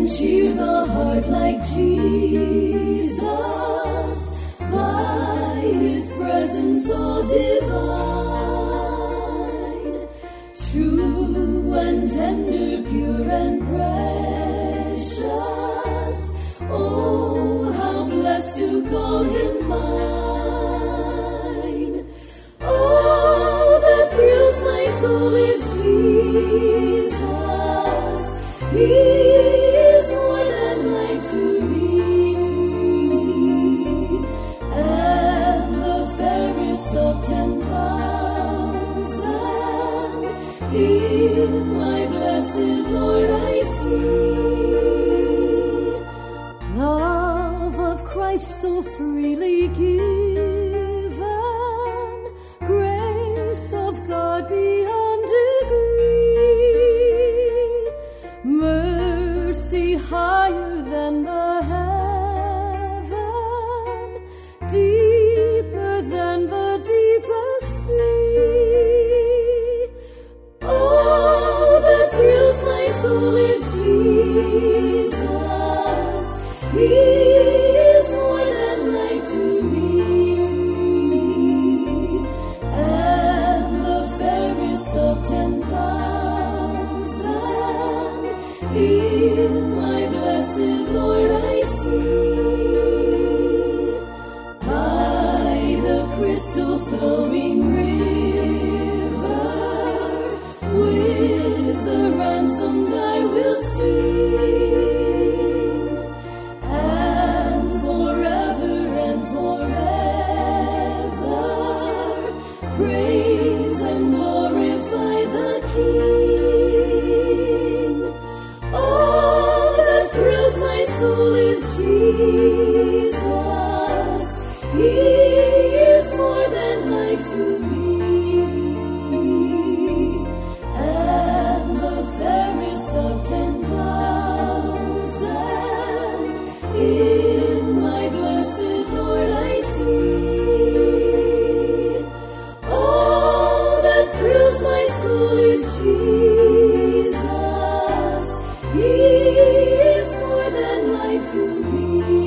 cheer the heart like Jesus, by his presence all divine, true and tender, pure and precious. Oh, how blessed to call him mine. Oh, that thrills my soul is Jesus. He is more than life to me, and the fairest of 10,000 in my blessed Lord I see. Love of Christ so freely given, grace of God beyond degree, mercy higher than the heaven, deeper than the deepest sea. Oh, that thrills my soul is Jesus. He is more than life to me, and the fairest of 10,000 in my blessed Lord I see. By the crystal flowing river, with the ransomed I will sing, and forever praise and glorify the King. All that thrills my soul is Jesus. He is more than life to me, and the fairest of 10,000 in my blessed Lord I see. All that thrills my soul is Jesus. He is more than life to me,